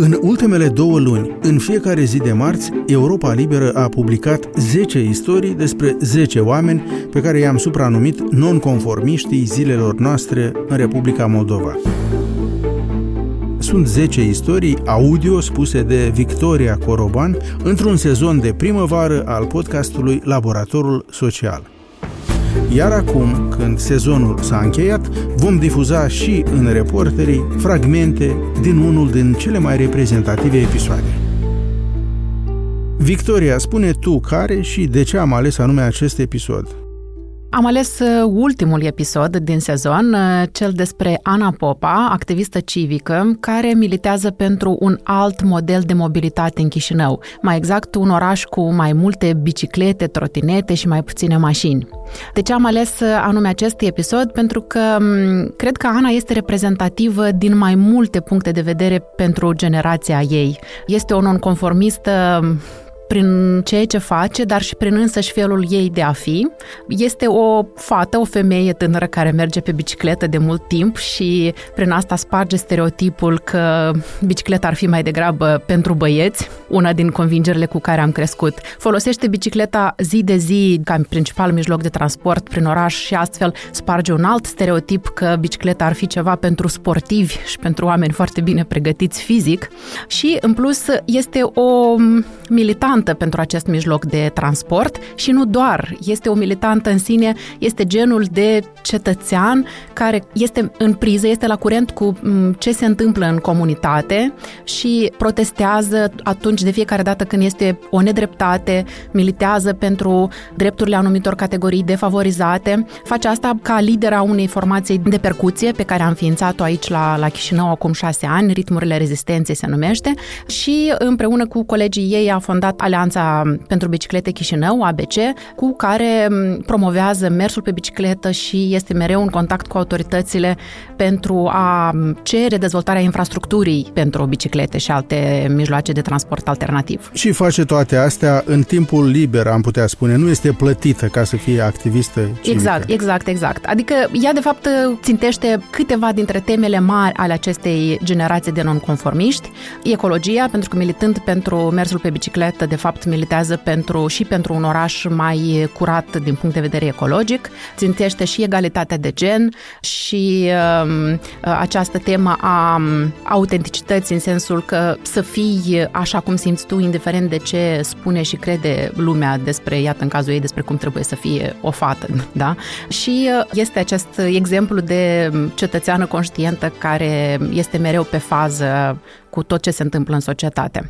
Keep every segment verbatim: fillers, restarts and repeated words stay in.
În ultimele două luni, în fiecare zi de marți, Europa Liberă a publicat zece istorii despre zece oameni pe care i-am supranumit nonconformiștii zilelor noastre în Republica Moldova. Sunt zece istorii audio spuse de Victoria Coroban într-un sezon de primăvară al podcastului Laboratorul Social. Iar acum, când sezonul s-a încheiat, vom difuza și în Reporterii fragmente din unul din cele mai reprezentative episoade. Victoria, spune tu care și de ce am ales anume acest episod? Am ales ultimul episod din sezon, cel despre Ana Popa, activistă civică, care militează pentru un alt model de mobilitate în Chișinău, mai exact un oraș cu mai multe biciclete, trotinete și mai puține mașini. De ce am ales anume acest episod? Pentru că cred că Ana este reprezentativă din mai multe puncte de vedere pentru generația ei. Este o nonconformistă prin ceea ce face, dar și prin însăși felul ei de a fi. Este o fată, o femeie tânără care merge pe bicicletă de mult timp și prin asta sparge stereotipul că bicicleta ar fi mai degrabă pentru băieți, una din convingerile cu care am crescut. Folosește bicicleta zi de zi ca principal mijloc de transport prin oraș și astfel sparge un alt stereotip că bicicleta ar fi ceva pentru sportivi și pentru oameni foarte bine pregătiți fizic și, în plus, este o militantă pentru acest mijloc de transport și nu doar, este o militantă în sine, este genul de cetățean care este în priză, este la curent cu ce se întâmplă în comunitate și protestează atunci de fiecare dată când este o nedreptate, militează pentru drepturile anumitor categorii defavorizate, face asta ca lider a unei formații de percuție pe care a înființat-o aici la, la Chișinău acum șase ani, Ritmurile Rezistenței se numește, și împreună cu colegii ei a fondat Alianța pentru Biciclete Chișinău, A B C, cu care promovează mersul pe bicicletă și este mereu în contact cu autoritățile pentru a cere dezvoltarea infrastructurii pentru biciclete și alte mijloace de transport alternativ. Și face toate astea în timpul liber, am putea spune, nu este plătită ca să fie activistă civică. Exact, exact, exact. Adică ea de fapt țintește câteva dintre temele mari ale acestei generații de nonconformiști. Ecologia, pentru că militând pentru mersul pe bicicletă, de fapt militează pentru, și pentru un oraș mai curat din punct de vedere ecologic, țintește și egalitatea de gen și um, această temă a autenticității, în sensul că să fii așa cum simți tu, indiferent de ce spune și crede lumea despre, iată în cazul ei, despre cum trebuie să fie o fată, da? Și este acest exemplu de cetățeană conștientă care este mereu pe fază cu tot ce se întâmplă în societate.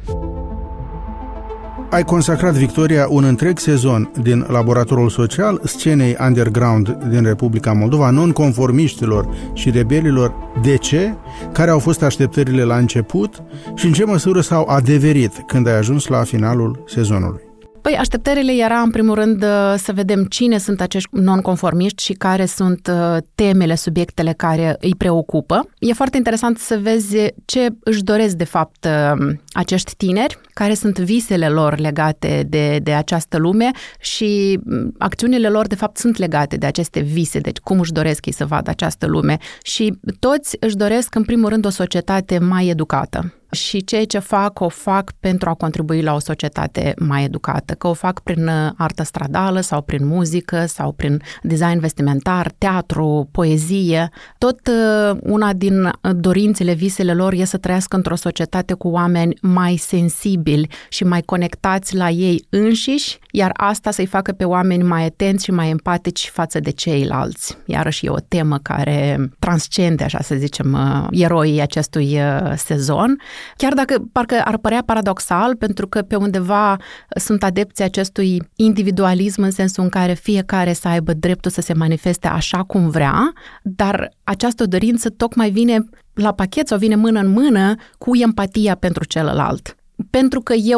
Ai consacrat, Victoria, un întreg sezon din Laboratorul Social scenei underground din Republica Moldova, nonconformiștilor și rebelilor. De ce? Care au fost așteptările la început și în ce măsură s-au adeverit când ai ajuns la finalul sezonului? Păi, așteptările era, în primul rând, să vedem cine sunt acești nonconformiști și care sunt temele, subiectele care îi preocupă. E foarte interesant să vezi ce își doresc, de fapt, acești tineri, care sunt visele lor legate de, de această lume și acțiunile lor, de fapt, sunt legate de aceste vise, deci cum își doresc ei să vadă această lume. Și toți își doresc, în primul rând, o societate mai educată. Și ceea ce fac, o fac pentru a contribui la o societate mai educată, că o fac prin artă stradală sau prin muzică sau prin design vestimentar, teatru, poezie. Tot una din dorințele, visele lor e să trăiască într-o societate cu oameni mai sensibili și mai conectați la ei înșiși, iar asta să-i facă pe oameni mai atenți și mai empatici față de ceilalți. Iarăși e o temă care transcende, așa să zicem, eroii acestui sezon. Chiar dacă parcă ar părea paradoxal, pentru că pe undeva sunt adepții acestui individualism în sensul în care fiecare să aibă dreptul să se manifeste așa cum vrea, dar această dorință tocmai vine la pachet sau vine mână în mână cu empatia pentru celălalt. Pentru că eu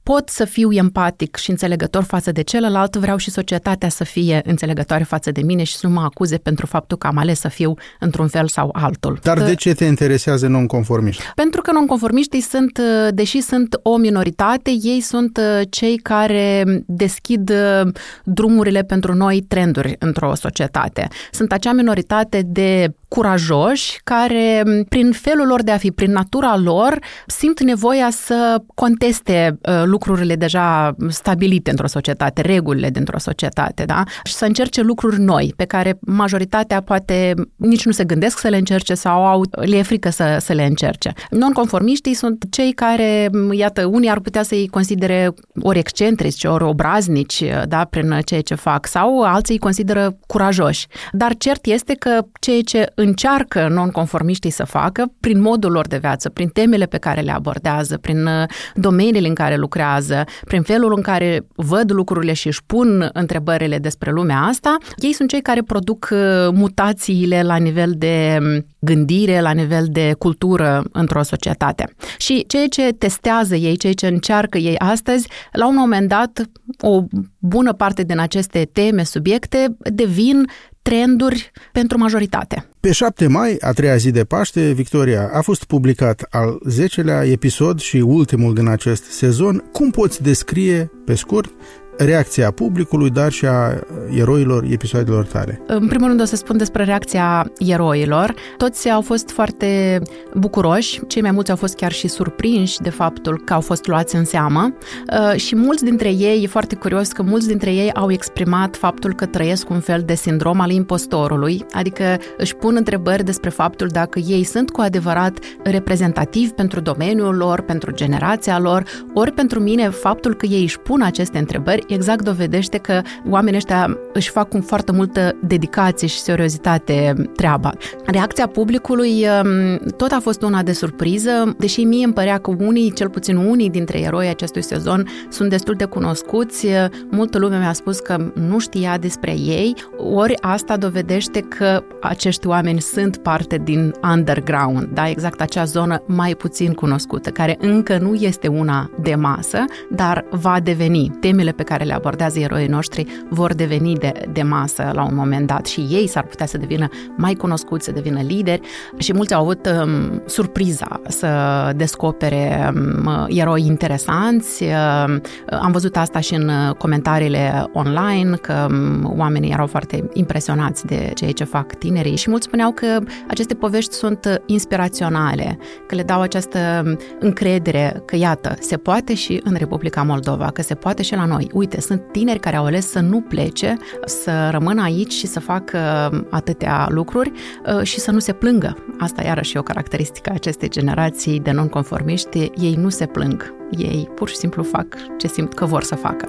pot să fiu empatic și înțelegător față de celălalt, vreau și societatea să fie înțelegătoare față de mine și să nu mă acuze pentru faptul că am ales să fiu într-un fel sau altul. Dar de ce te interesează nonconformiști? Pentru că nonconformiștii sunt, deși sunt o minoritate, ei sunt cei care deschid drumurile pentru noi trenduri într-o societate. Sunt acea minoritate de curajoși care, prin felul lor de a fi, prin natura lor, simt nevoia să conteste lucrurile deja stabilite într-o societate, regulile dintr-o societate, da? Și să încerce lucruri noi, pe care majoritatea poate nici nu se gândesc să le încerce sau au, le e frică să, să le încerce. Nonconformiștii sunt cei care, iată, unii ar putea să-i considere ori excentrici, ori obraznici, da, prin ceea ce fac, sau alții îi consideră curajoși. Dar cert este că ceea ce încearcă nonconformiștii să facă, prin modul lor de viață, prin temele pe care le abordează, prin domeniile în care lucrează, prin felul în care văd lucrurile și își pun întrebările despre lumea asta, ei sunt cei care produc mutațiile la nivel de gândire, la nivel de cultură într-o societate. Și ceea ce testează ei, ceea ce încearcă ei astăzi, la un moment dat, o bună parte din aceste teme, subiecte, devin trenduri pentru majoritate. Pe șapte mai, a treia zi de Paște, Victoria, a fost publicat al zecelea episod și ultimul din acest sezon. Cum poți descrie, pe scurt, reacția publicului, dar și a eroilor episoadelor tale? În primul rând o să spun despre reacția eroilor. Toți au fost foarte bucuroși, cei mai mulți au fost chiar și surprinși de faptul că au fost luați în seamă și mulți dintre ei, e foarte curios că mulți dintre ei au exprimat faptul că trăiesc un fel de sindrom al impostorului, adică își pun întrebări despre faptul dacă ei sunt cu adevărat reprezentativi pentru domeniul lor, pentru generația lor, ori pentru mine faptul că ei își pun aceste întrebări exact dovedește că oamenii ăștia își fac cu foarte multă dedicație și seriozitate treaba. Reacția publicului tot a fost una de surpriză, deși mie îmi părea că unii, cel puțin unii dintre eroii acestui sezon sunt destul de cunoscuți. Multă lume mi-a spus că nu știa despre ei, ori asta dovedește că acești oameni sunt parte din underground, da? Exact acea zonă mai puțin cunoscută, care încă nu este una de masă, dar va deveni. Temele pe care le abordează eroii noștri vor deveni de, de masă la un moment dat și ei s-ar putea să devină mai cunoscuți, să devină lideri și mulți au avut um, surpriza să descopere um, eroi interesanți. Uh, am văzut asta și în comentariile online, că um, oamenii erau foarte impresionați de ceea ce fac tinerii și mulți spuneau că aceste povești sunt inspiraționale, că le dau această încredere că, iată, se poate și în Republica Moldova, că se poate și la noi. Uite, sunt tineri care au ales să nu plece, să rămână aici și să facă atâtea lucruri și să nu se plângă. Asta iarăși e o caracteristică a acestei generații de nonconformiști. Ei nu se plâng. Ei pur și simplu fac ce simt că vor să facă.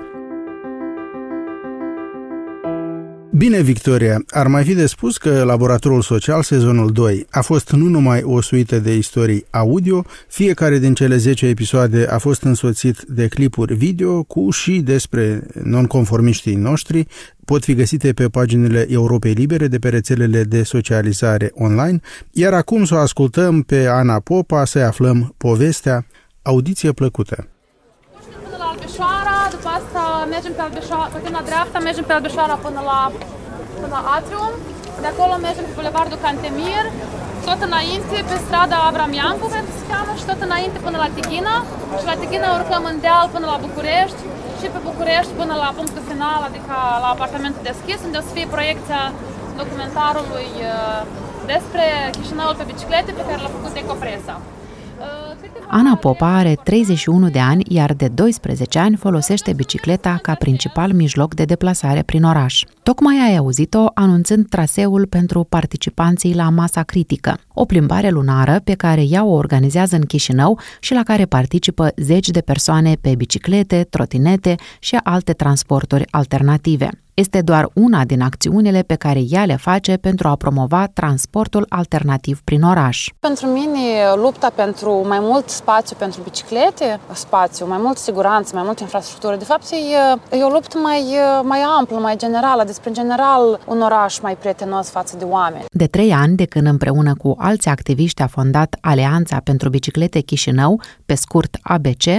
Bine, Victoria, ar mai fi de spus că Laboratorul Social, sezonul doi, a fost nu numai o suită de istorii audio, fiecare din cele zece episoade a fost însoțit de clipuri video cu și despre nonconformiștii noștri, pot fi găsite pe paginile Europei Libere de pe rețelele de socializare online, iar acum să o ascultăm pe Ana Popa, să aflăm povestea. Audiție plăcută! Albișoara, după asta mergem pe Albișoara, pe la dreapta, mergem pe Albișoara până la, până la Atrium, de acolo mergem pe Bulevardul Cantemir, tot înainte pe strada Avram Iancu, cred că se cheamă, și tot înainte până la Tighina, și la Tighina urcăm în deal până la București și pe București până la punctul final, adică la apartamentul deschis, unde o să fie proiecția documentarului despre Chișinăul pe biciclete pe care l-a făcut Ecopresa. Ana Popa are treizeci și unu de ani, iar de doisprezece ani folosește bicicleta ca principal mijloc de deplasare prin oraș. Tocmai ai auzit-o anunțând traseul pentru participanții la Masa Critică, o plimbare lunară pe ea ea o organizează în Chișinău și la care participă zeci de persoane pe biciclete, trotinete și alte transporturi alternative. Este doar una din acțiunile pe care ea le face pentru a promova transportul alternativ prin oraș. Pentru mine, lupta pentru mai mult spațiu pentru biciclete, spațiu, mai mult siguranță, mai multă infrastructură, de fapt e, e o luptă mai, mai amplă, mai generală, despre în general un oraș mai prietenos față de oameni. De trei ani, de când împreună cu alți activiști a fondat Alianța pentru Biciclete Chișinău, pe scurt A B C,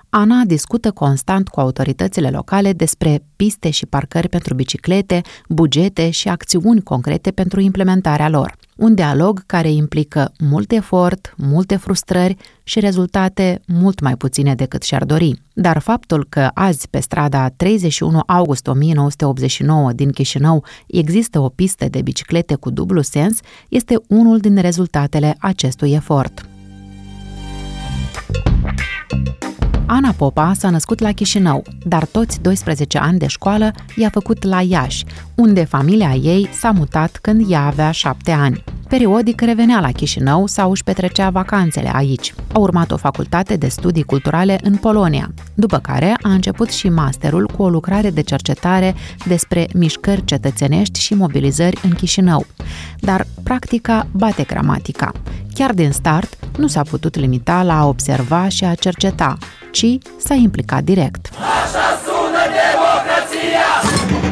Ana discută constant cu autoritățile locale despre piste și parcări pentru biciclete, bugete și acțiuni concrete pentru implementarea lor. Un dialog care implică mult efort, multe frustrări și rezultate mult mai puține decât și-ar dori. Dar faptul că azi pe strada treizeci și unu august o mie nouă sute optzeci și nouă din Chișinău există o pistă de biciclete cu dublu sens este unul din rezultatele acestui efort. Ana Popa s-a născut la Chișinău, dar toți doisprezece ani de școală i-a făcut la Iași, unde familia ei s-a mutat când ea avea șapte ani. Periodic revenea la Chișinău sau își petrecea vacanțele aici. A urmat o facultate de studii culturale în Polonia, după care a început și masterul cu o lucrare de cercetare despre mișcări cetățenești și mobilizări în Chișinău. Dar practica bate gramatica. Chiar din start, nu s-a putut limita la a observa și a cerceta, ci s-a implicat direct. Așa sună democrația!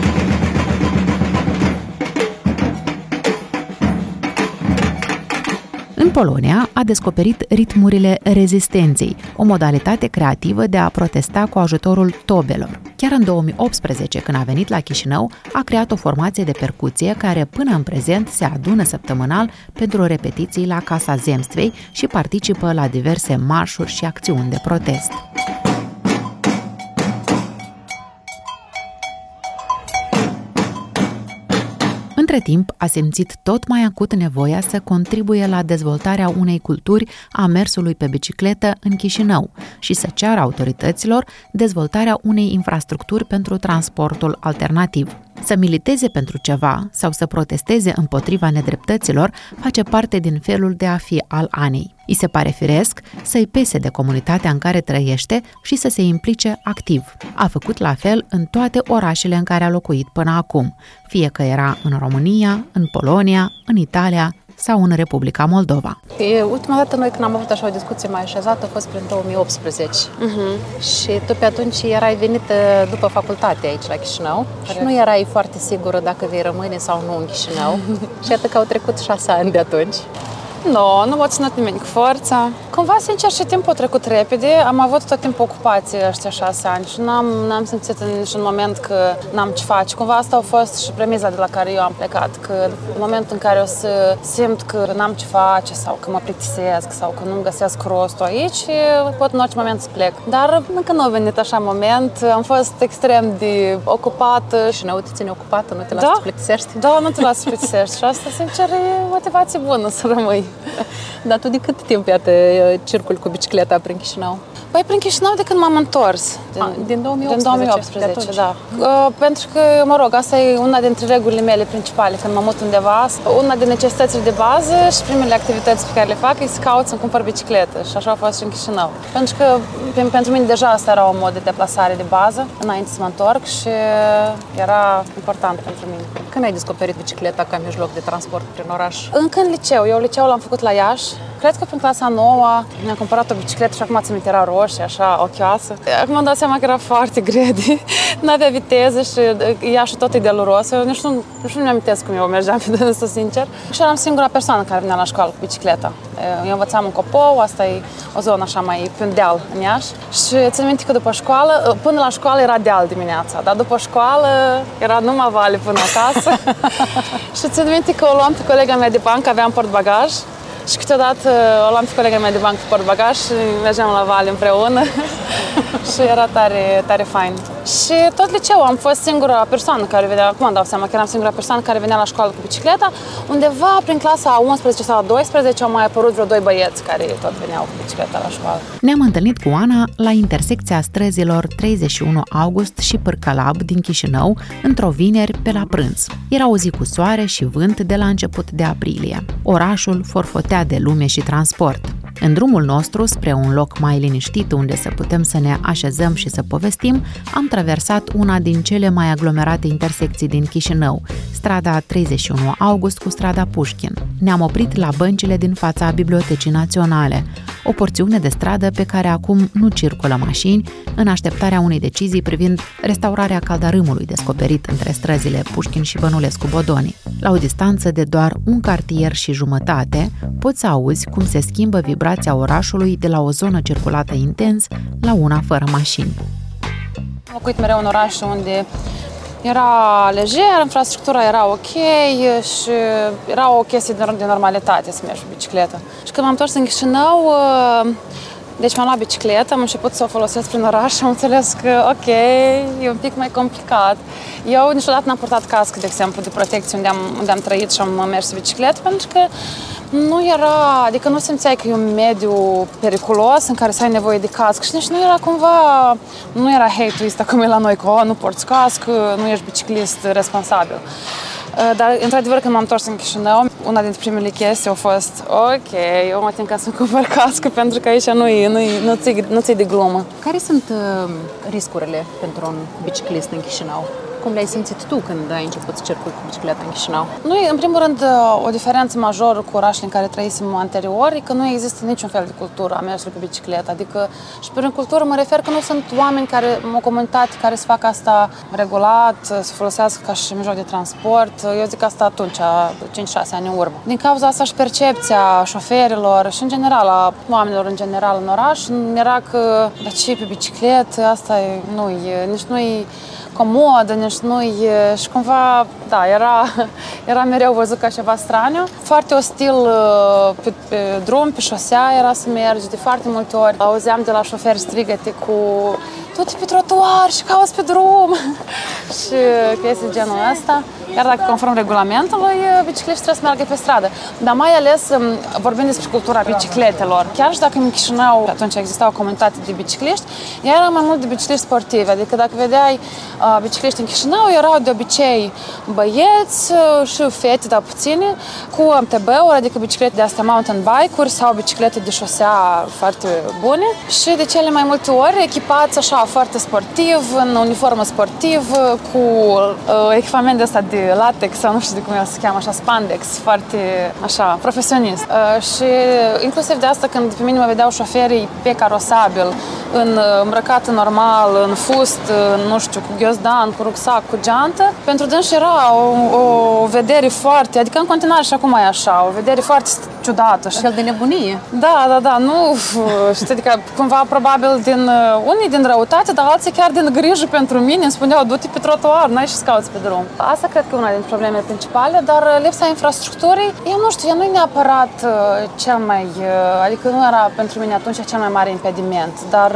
În Polonia a descoperit ritmurile rezistenței, o modalitate creativă de a protesta cu ajutorul tobelor. Chiar în două mii optsprezece, când a venit la Chișinău, a creat o formație de percuție care până în prezent se adună săptămânal pentru repetiții la Casa Zemstvei și participă la diverse marșuri și acțiuni de protest. Între timp, a simțit tot mai acut nevoia să contribuie la dezvoltarea unei culturi a mersului pe bicicletă în Chișinău și să ceară autorităților dezvoltarea unei infrastructuri pentru transportul alternativ. Să militeze pentru ceva sau să protesteze împotriva nedreptăților face parte din felul de a fi al Anei. I se pare firesc să-i pese de comunitatea în care trăiește și să se implice activ. A făcut la fel în toate orașele în care a locuit până acum, fie că era în România, în Polonia, în Italia sau în Republica Moldova. E, ultima dată noi când am avut așa o discuție mai așezată a fost prin două mii optsprezece. Uh-huh. Și tu pe atunci erai venită după facultate aici la Chișinău și nu erai foarte sigură dacă vei rămâne sau nu în Chișinău. Și iată că au trecut șase ani de atunci. Nu, nu m-a ținut nimeni cu forța. Cumva, sincer, și timpul a trecut repede. Am avut tot timpul ocupație ăștia șase ani și n-am, n-am simțit în niciun moment că n-am ce face. Cumva asta a fost și premiza de la care eu am plecat, că în momentul în care o să simt că n-am ce face sau că mă plictisesc sau că nu-mi găsesc rostul aici, pot în orice moment să plec. Dar încă nu a venit așa moment. Am fost extrem de ocupată. Și ne uite, ține ocupată, nu te lasă da? să plictisești? Da, nu te lasă să plictisești și asta, sincer, e motivație bună să rămâi. Dar tu de cât timp, iată, circuli cu bicicleta prin Chișinău? Păi prin Chișinău de când m-am întors. Din, A, din două mii optsprezece? Din două mii optsprezece, da. Uh, pentru că, mă rog, asta e una dintre regulile mele principale când mă mut undeva. Una din necesitățile de bază și primele activități pe care le fac e să caut să-mi cumpăr bicicletă. Și așa a fost și în Chișinău. Pentru că pentru mine deja asta era un mod de deplasare de bază, înainte să mă întorc și era important pentru mine. Când ai descoperit bicicleta ca mijloc de transport prin oraș? Încă în liceu. Eu liceul l-am făcut la Iași. Cred că prin clasa nouă mi-am cumpărat o bicicletă și acum ți minte, era roșie, așa, ochioasă. Acum am dat seama că era foarte grede, n-avea viteză și Iașul tot e deluros. Eu nici nu, nici nu mi-am amintesc cum eu mergeam, pe dânsul, sincer. Și eram singura persoană care venea la școală cu bicicleta. Eu învățam în Copou, asta e o zonă așa mai pe un deal în Iași. Și țin minte că după școală, până la școală era deal dimineața, dar după școală era numai vale până acasă. Și țin minte că o luam pe colega mea de bancă, aveam portbagaj. Și câteodată o luam pe colega mea de bancă pe portbagaj și mergeam la vale împreună. Și era tare, tare fain. Și tot liceul am fost singura persoană care venea, acum îmi dau seama că eram singura persoană care venea la școală cu bicicleta. Undeva prin clasa a unsprezece sau a douăsprezece au mai apărut vreo doi băieți care tot veneau cu bicicleta la școală. Ne-am întâlnit cu Ana la intersecția străzilor treizeci și unu august și Pârcălab din Chișinău, într-o vineri pe la prânz. Era o zi cu soare și vânt de la început de aprilie. Orașul forfotea de lume și transport. În drumul nostru spre un loc mai liniștit unde să putem să ne așezăm și să povestim, am traversat una din cele mai aglomerate intersecții din Chișinău, strada treizeci și unu august cu strada Pușkin. ne-am oprit la băncile din fața Bibliotecii Naționale, o porțiune de stradă pe care acum nu circulă mașini, în așteptarea unei decizii privind restaurarea Caldarâmului descoperit între străzile Pușkin și Bănulescu Bodoni. La o distanță de doar un cartier și jumătate, poți să auzi cum se schimbă vibrația orașului de la o zonă circulată intens la una fără mașini. Am locuit mereu în oraș unde era lejer, infrastructura era ok și era o chestie de normalitate să mergi cu bicicletă. Și când m-am întors în Chișinău, deci m-am luat bicicletă, am început să o folosesc prin oraș și am înțeles că, ok, e un pic mai complicat. Eu niciodată n-am purtat cască, de exemplu, de protecție unde am, unde am trăit și am mers bicicletă, pentru că nu era, adică nu simțeai că e un mediu periculos în care să ai nevoie de cască și nici nu era cumva, nu era hate-ul ăsta cum e la noi, că oh, nu porți cască, nu ești biciclist responsabil. Dar, într-adevăr, când m-am întors în Chișinău, una dintre primele chestii a fost ok, eu mă tem ca să-mi cumpăr cască pentru că aici nu-i, nu-i, nu ți, nu ți de glumă. Care sunt uh, riscurile pentru un biciclist în Chișinău? Cum le-ai simțit tu când ai început să circuli cu bicicleta în Chișinău? Nu e, în primul rând, o diferență majoră cu orașele în care trăisem anterior e că nu există niciun fel de cultură a mersului pe bicicletă. Adică, și prin cultură mă refer că nu sunt oameni care, o comunitate care să facă asta regulat, să folosească ca și mijloc de transport. Eu zic asta atunci, cinci șase ani în urmă. Din cauza asta și percepția șoferilor și, în general, a oamenilor în general în oraș, era că, dar ce pe bicicletă, asta e, nu e, nici nu e comodă, nici nu-i... Și cumva, da, era, era mereu văzut ca ceva straniu. Foarte ostil pe, pe drum, pe șosea era să mergi de foarte multe ori. Auzeam de la șoferi strigăte cu du-te pe trotuar și cauți pe drum și chestii genul ăsta. Iar dacă conform regulamentului, bicicliștii trebuie să meargă pe stradă. Dar mai ales vorbim despre cultura bicicletelor. Chiar și dacă în Chișinău atunci exista o comunitate de bicicliști, ea era mai mult de bicicliști sportivi. Adică dacă vedeai uh, bicicliști în Chișinău, erau de obicei băieți uh, și fete, dar puține, cu M T B-uri, adică biciclete de astea mountain bike-uri sau biciclete de șosea foarte bune. Și de cele mai multe ori echipați așa foarte sportiv, în uniformă sportivă, cu uh, echipament de ăsta de latex sau nu știu de cum se cheamă, așa, spandex, foarte așa, profesionist. Uh, și inclusiv de asta când pe mine mă vedeau șoferii pe carosabil, în îmbrăcat normal, în fust, în, nu știu, cu ghiozdan, cu rucsac, cu geantă, pentru dânsi era o, o vedere foarte, adică în continuare și acum e așa, o vedere foarte ciudată. Un fel de nebunie. Da, da, da, nu, știi, adică cumva probabil din, unii din răutate, dar alții chiar din grijă pentru mine îmi spuneau, du-te pe trotuar, n-ai și scauți pe drum. Asta cred că e una din problemele principale, dar lipsa infrastructurii, eu nu știu, ea nu e neapărat cel mai, adică nu era pentru mine atunci cel mai mare impediment, dar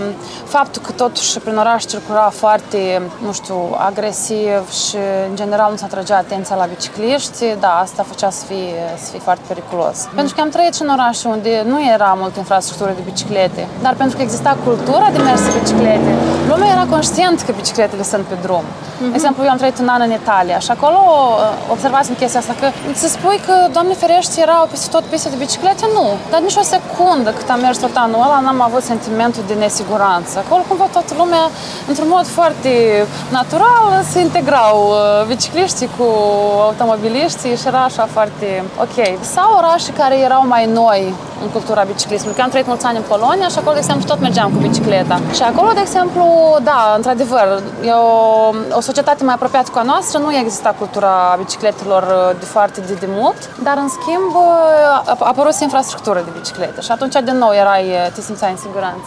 faptul că totuși prin oraș circula foarte, nu știu, agresiv și în general nu se atragea atenția la bicicliști, da, asta făcea să fie, să fie foarte periculos. Mm. Pentru că am trăit și în orașe unde nu era multă infrastructură de biciclete, dar pentru că exista cultura de mers pe biciclete, lumea era conștient că bicicletele sunt pe drum. Mm-hmm. De exemplu, eu am trăit un an în Italia și acolo observasem chestia asta, că să spui că, Doamne ferește, erau peste tot piste de biciclete, nu. Dar nici o secundă cât am mers tot anul ăla, n-am avut sentimentul de nesiguranță. Acolo cumva toată lumea, într-un mod foarte natural, se integrau bicicliștii cu automobiliștii și era așa foarte ok. Sau orașe care erau mai noi în cultura biciclismului. Că am trăit mulți ani în Polonia și acolo, de exemplu, tot mergeam cu bicicleta. Și acolo, de exemplu, da, într-adevăr, e o, o societate mai apropiată cu a noastră, nu exista cultura bicicletelor de foarte de, de mult, dar, în schimb, a apărut infrastructură de biciclete și atunci, din nou, erai, te simțeai în siguranță.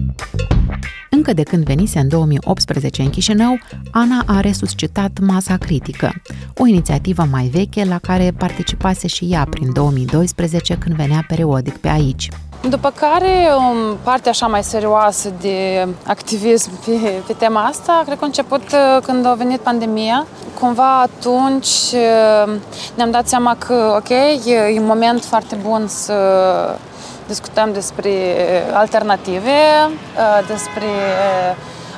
Încă de când venise în două mii optsprezece în Chișinău, Ana a resuscitat Masa Critică, o inițiativă mai veche la care participase și ea prin două mii doisprezece când venea periodic pe aici. După care, partea așa mai serioasă de activism pe, pe tema asta, cred că a început când a venit pandemia. Cumva atunci ne-am dat seama că, ok, e un moment foarte bun să discutăm despre alternative, despre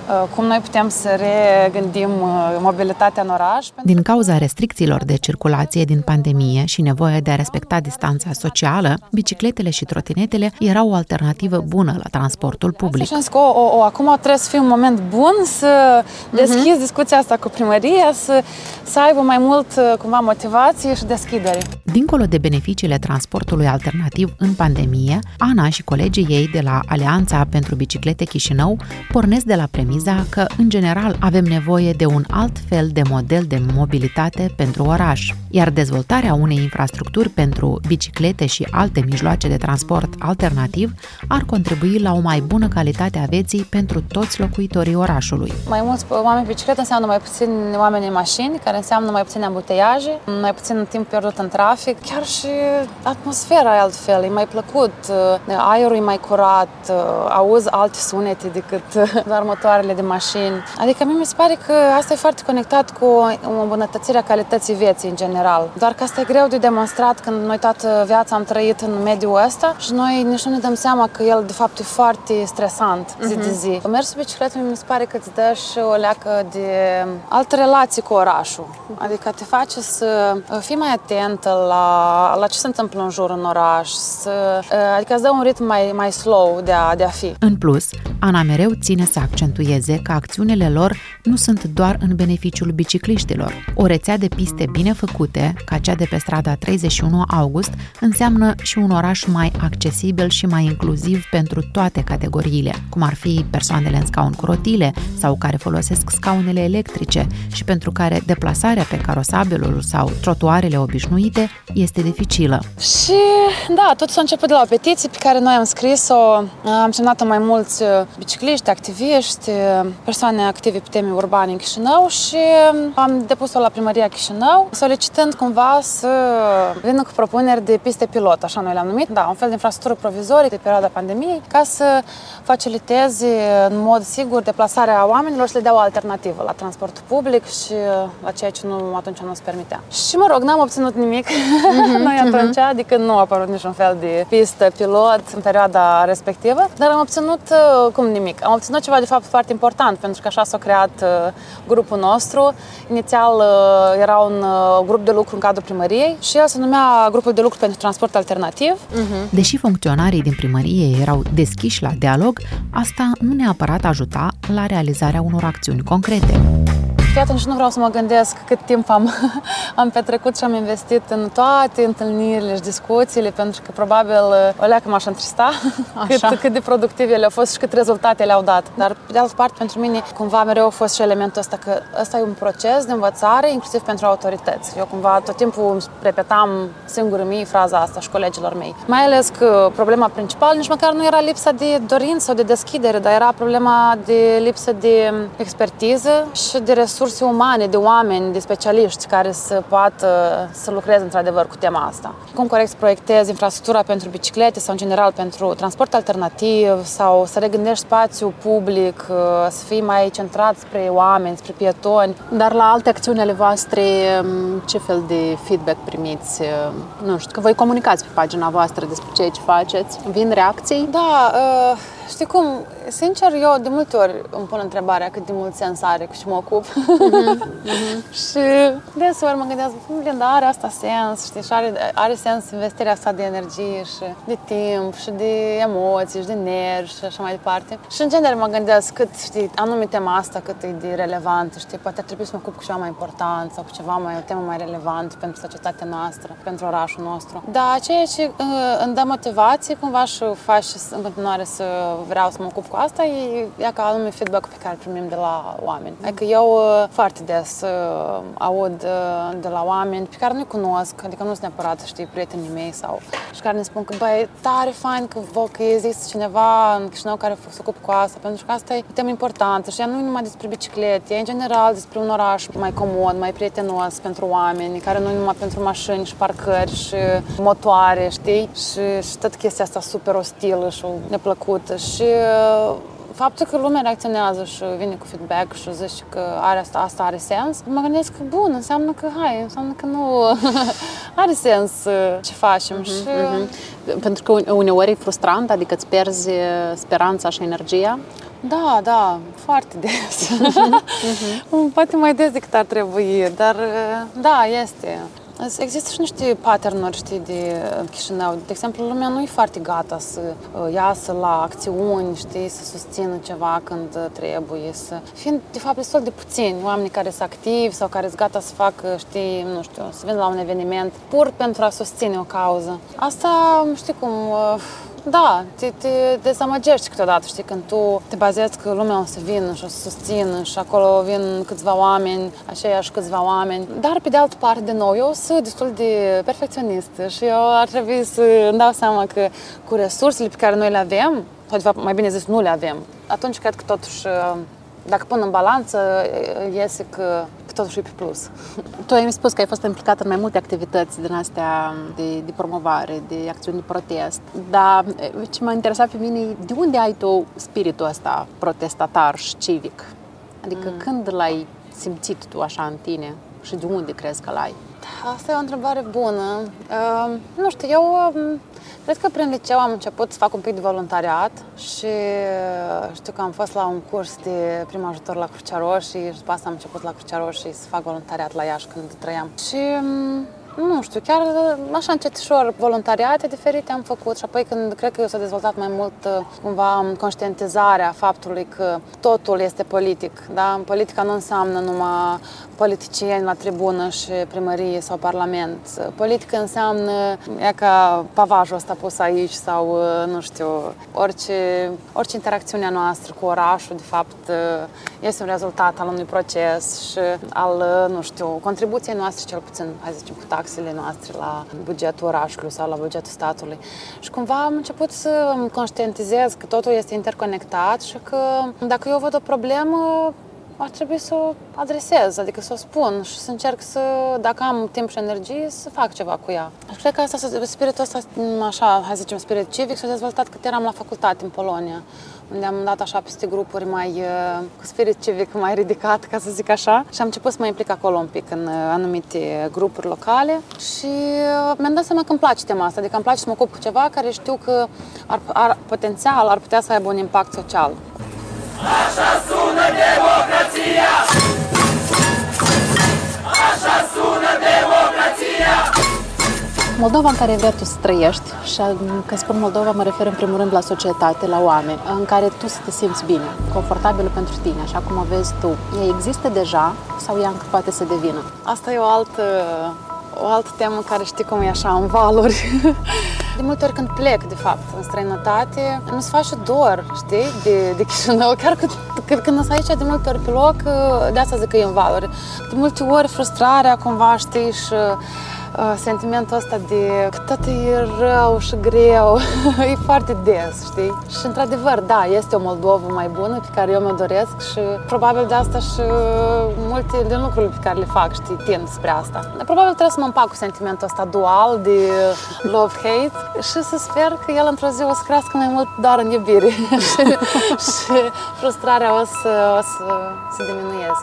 cum noi putem să regândim mobilitatea în oraș. Din cauza restricțiilor de circulație din pandemie și nevoia de a respecta distanța socială, bicicletele și trotinetele erau o alternativă bună la transportul public. Și am zis că o, o, o, acum trebuie să fie un moment bun să deschizi uh-huh. discuția asta cu primăria, să, să aibă mai mult cumva motivație și deschidere. Dincolo de beneficiile transportului alternativ în pandemie, Ana și colegii ei de la Alianța pentru Biciclete Chișinău pornesc de la premiza că, în general, avem nevoie de un alt fel de model de mobilitate pentru oraș, iar dezvoltarea unei infrastructuri pentru biciclete și alte mijloace de transport alternativ ar contribui la o mai bună calitate a vieții pentru toți locuitorii orașului. Mai mulți oameni pe bicicletă înseamnă mai puțin oameni în mașini, care înseamnă mai puține ambuteiaje, mai puțin timp pierdut în trafic, chiar și atmosfera e altfel, e mai plăcut, aerul e mai curat, auzi alte sunete decât doar motoarele de mașini. Adică mie mi se pare că asta e foarte conectat cu o îmbunătățire a calității vieții în general. Doar că asta e greu de demonstrat când noi toată viața am trăit în mediul ăsta și noi nici nu ne dăm seama că el de fapt e foarte stresant zi de zi. Mersul pe bicicletă mi se pare că îți dă și o leacă de altă relație cu orașul. Adică te face să fii mai atentă la, la ce se întâmplă în jur în oraș, să, adică îți dă un ritm mai, mai slow de a, de a fi. În plus, Ana mereu ține să accentueze că acțiunile lor nu sunt doar în beneficiul bicicliștilor. O rețea de piste bine făcute, ca cea de pe strada treizeci și unu august, înseamnă și un oraș mai accesibil și mai inclusiv pentru toate categoriile, cum ar fi persoanele în scaun cu rotile sau care folosesc scaunele electrice și pentru care deplasarea pe carosabilul sau trotuarele obișnuite este dificilă. Și da, totul s-a început de la o petiție pe care noi am scris-o, am semnat-o mai mulți bicicliști, activiști, persoane active pe teme urbane în Chișinău și am depus-o la primăria Chișinău, solicitând cumva să vină cu propuneri de piste pilot, așa noi le-am numit, da, un fel de infrastructură provizorie de perioada pandemiei, ca să faciliteze în mod sigur deplasarea oamenilor și le dea o alternativă la transportul public și la ceea ce nu atunci nu se permitea. Și mă rog, n-am obținut nimic mm-hmm, noi atunci, mm-hmm. adică nu a apărut niciun fel de pistă pilot în perioada respectivă, dar am obținut cum nimic. Am obținut ceva de fapt foarte important, pentru că așa s-a creat uh, grupul nostru. Inițial uh, era un uh, grup de lucru în cadrul primăriei și el se numea Grupul de lucru pentru transport alternativ. Uh-huh. Deși funcționarii din primărie erau deschiși la dialog, asta nu neapărat ajuta la realizarea unor acțiuni concrete. Și atunci nu vreau să mă gândesc cât timp am, am petrecut și am investit în toate întâlnirile și discuțiile, pentru că probabil o leacă m-aș întrista cât, cât de productive ele au fost și cât rezultate le-au dat. Dar, pe de altă parte, pentru mine, cumva mereu a fost și elementul ăsta că ăsta e un proces de învățare, inclusiv pentru autorități. Eu cumva tot timpul repetam singură mie fraza asta și colegilor mei. Mai ales că problema principală nici măcar nu era lipsa de dorință sau de deschidere, dar era problema de lipsă de expertiză și de resurse umane, de oameni, de specialiști care să poată să lucreze într-adevăr cu tema asta. Cum corect să proiectezi infrastructura pentru biciclete sau în general pentru transport alternativ sau să regândești spațiul public, să fii mai centrat spre oameni, spre pietoni. Dar la alte acțiuni ale voastre, ce fel de feedback primiți? Nu știu, că voi comunicați pe pagina voastră despre ceea ce faceți. Vin reacții? Da, uh... Știi cum, sincer, eu de multe ori îmi pun întrebarea cât de mult sens are cu ce mă ocup. Uh-huh. Uh-huh. Și deseori mă gândesc, Linda, are asta sens, știi, și are, are sens investirea asta de energie și de timp și de emoții și de nervi și așa mai departe. Și în genere mă gândesc cât, știi, anume tema asta cât e de relevant, știi, poate ar trebui să mă ocup cu ceva mai important sau cu ceva mai, o temă mai relevant pentru societatea noastră, pentru orașul nostru. Dar ceea ce uh, îmi dă motivație cumva și faci în continuare să vreau să mă ocup cu asta, e, e ca anume feedback-ul pe care îl primim de la oameni. Adică eu foarte des uh, aud uh, de la oameni pe care nu-i cunosc, adică nu sunt neapărat, știi, prietenii mei sau și care ne spun că, băi, e tare fain că, vă, că există cineva în Chișinău care se ocupă cu asta, pentru că asta e o temă importantă și ea nu e numai despre biciclete, e în general despre un oraș mai comod, mai prietenos pentru oameni, care nu e numai pentru mașini și parcări și motoare, știi? Și, și tot chestia asta super ostilă și neplăcută. Și faptul că lumea reacționează și vine cu feedback și zice că are asta, asta are sens, mă gândesc că bun, înseamnă că hai, înseamnă că nu are sens ce facem. Uh-huh, și... uh-huh. Pentru că uneori e frustrant, adică îți pierzi speranța și energia? Da, da, foarte des. Uh-huh. Poate mai des decât ar trebui, dar da, este. Există și niște pattern-uri, știi, de Chișinău. De exemplu, lumea nu e foarte gata să iasă la acțiuni, știi, să susțină ceva când trebuie, să... Fiind, de fapt, destul de puțini oameni care sunt activi sau care sunt gata să facă, știi, nu știu, să vină la un eveniment pur pentru a susține o cauză. Asta, știi cum... Da, te, te dezamăgești câteodată, știi, când tu te bazezi că lumea o să vină și o să susțină și acolo vin câțiva oameni, aceiași câțiva oameni. Dar, pe de altă parte, de nou, eu sunt destul de perfecționistă și eu ar trebui să îmi dau seama că cu resursele pe care noi le avem, sau de fapt, mai bine zis, nu le avem, atunci cred că totuși, dacă pun în balanță, iese că totuși e pe plus. Tu ai spus că ai fost implicată în mai multe activități din astea de, de promovare, de acțiuni de protest, dar ce m-a interesat pe mine, de unde ai tu spiritul ăsta protestatar și civic? Adică mm. când l-ai simțit tu așa în tine și de unde crezi că l-ai? Asta e o întrebare bună. Uh, nu știu, eu uh, cred că prin liceu am început să fac un pic de voluntariat și știu că am fost la un curs de prim ajutor la Crucea Roșie și după asta am început la Crucea Roșie să fac voluntariat la Iași când trăiam. Și nu știu, chiar așa încetișor voluntariate diferite am făcut și apoi când cred că s-a dezvoltat mai mult cumva conștientizarea faptului că totul este politic, da? Politica nu înseamnă numai politicieni la tribună și primărie sau parlament. Politica înseamnă e ca pavajul ăsta pus aici sau, nu știu, orice, orice interacțiune a noastră cu orașul, de fapt, este un rezultat al unui proces și al, nu știu, contribuției noastre, cel puțin, hai să zicem, cu taxele noastre la bugetul orașului sau la bugetul statului. Și cumva am început să conștientizez că totul este interconectat și că dacă eu văd o problemă, ar trebui să o adresez, adică să o spun și să încerc să, dacă am timp și energie, să fac ceva cu ea. Și cred că asta, spiritul ăsta, așa, hai să zicem, spirit civic, s-a dezvoltat cât eram la facultate în Polonia, unde am dat așa peste grupuri mai, cu spirit civic mai ridicat, ca să zic așa, și am început să mă implic acolo un pic în anumite grupuri locale și mi-am dat seama că îmi place tema asta, adică îmi place să mă ocup cu ceva care știu că ar, ar, potențial ar putea să aibă un impact social. Așa sună democrația! Așa sună democrația! Moldova în care vrei tu să trăiești, și când spun Moldova mă refer în primul rând la societate, la oameni, în care tu să te simți bine, confortabilă pentru tine, așa cum o vezi tu, ea există deja sau ea încă poate să devină? Asta e o altă, o altă temă care știi cum e așa, în valuri. De multe ori când plec, de fapt, în străinătate, mi se face dor, știi, de, de Chișinău. Chiar că, că, când sunt aici de multe ori pe loc, de asta zic că e în valuri. De multe ori frustrarea, cumva, știi, și uh, sentimentul ăsta de că tot e rău și greu, e foarte des, știi? Și, într-adevăr, da, este o Moldovă mai bună pe care eu mă doresc și probabil de asta și multe din lucrurile pe care le fac, știi, tind spre asta. Probabil trebuie să mă împac cu sentimentul ăsta dual de love-hate și să sper că el într-o zi o să crească mai mult doar în iubire și, și frustrarea o să, o să, să diminueze.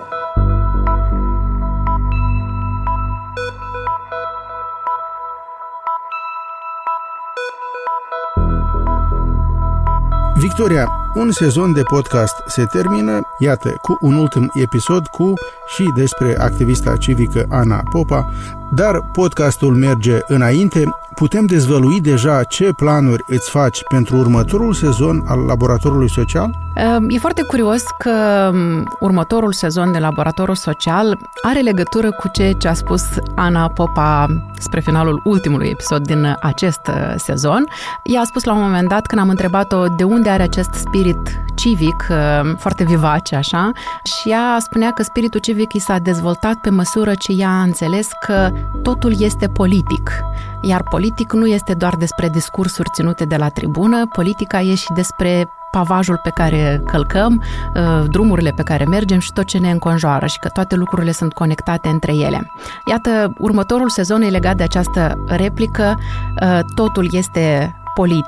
Victoria, un sezon de podcast se termină, iată, cu un ultim episod cu și despre activista civică Ana Popa, dar podcastul merge înainte. Putem dezvălui deja ce planuri îți faci pentru următorul sezon al Laboratorului Social? E foarte curios că următorul sezon de Laboratorul Social are legătură cu ceea ce a spus Ana Popa spre finalul ultimului episod din acest sezon. Ea a spus la un moment dat, când am întrebat-o de unde are acest spirit civic foarte vivace, așa, și ea spunea că spiritul civic i s-a dezvoltat pe măsură ce ea a înțeles că totul este politic. Iar politic nu este doar despre discursuri ținute de la tribună, politica e și despre pavajul pe care călcăm, drumurile pe care mergem și tot ce ne înconjoară și că toate lucrurile sunt conectate între ele. Iată, următorul sezon e legat de această replică, totul este politic.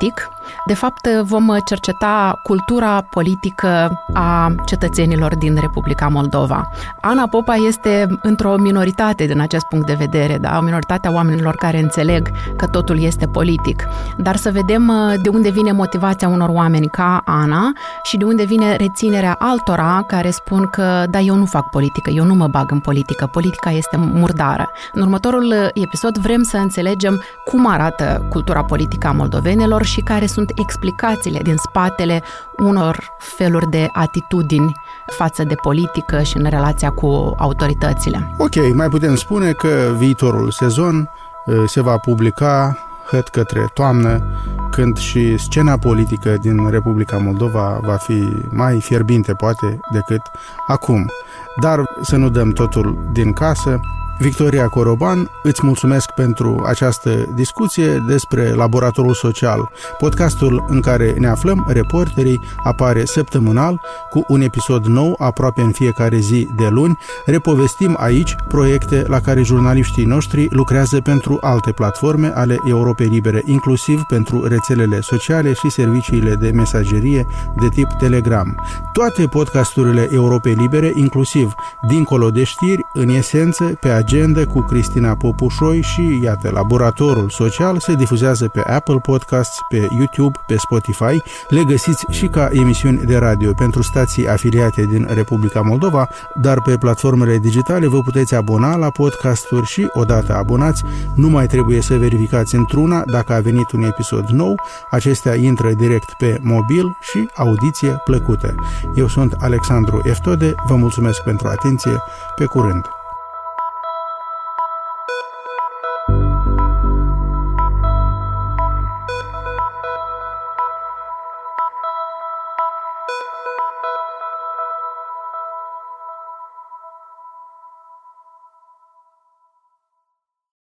De fapt, vom cerceta cultura politică a cetățenilor din Republica Moldova. Ana Popa este într-o minoritate din acest punct de vedere, da? O minoritate a oamenilor care înțeleg că totul este politic. Dar să vedem de unde vine motivația unor oameni ca Ana și de unde vine reținerea altora care spun că da, eu nu fac politică, eu nu mă bag în politică, politica este murdară. În următorul episod vrem să înțelegem cum arată cultura politică a moldovenilor și care sunt explicațiile din spatele unor feluri de atitudini față de politică și în relația cu autoritățile. Ok, mai putem spune că viitorul sezon se va publica hăt către toamnă, când și scena politică din Republica Moldova va fi mai fierbinte, poate, decât acum. Dar să nu dăm totul din casă. Victoria Coroban, îți mulțumesc pentru această discuție despre Laboratorul Social. Podcastul în care ne aflăm, Reporterii, apare săptămânal cu un episod nou aproape în fiecare zi de luni. Repovestim aici proiecte la care jurnaliștii noștri lucrează pentru alte platforme ale Europei Libere, inclusiv pentru rețelele sociale și serviciile de mesagerie de tip Telegram. Toate podcasturile Europei Libere, inclusiv Dincolo de știri, în esență, pe agenda cu Cristina Popușoi și, iată, Laboratorul Social se difuzează pe Apple Podcasts, pe YouTube, pe Spotify. Le găsiți și ca emisiuni de radio pentru stații afiliate din Republica Moldova, dar pe platformele digitale vă puteți abona la podcasturi și, odată abonați, nu mai trebuie să verificați într-una dacă a venit un episod nou. Acestea intră direct pe mobil și audiție plăcută. Eu sunt Alexandru Eftode, vă mulțumesc pentru atenție, pe curând!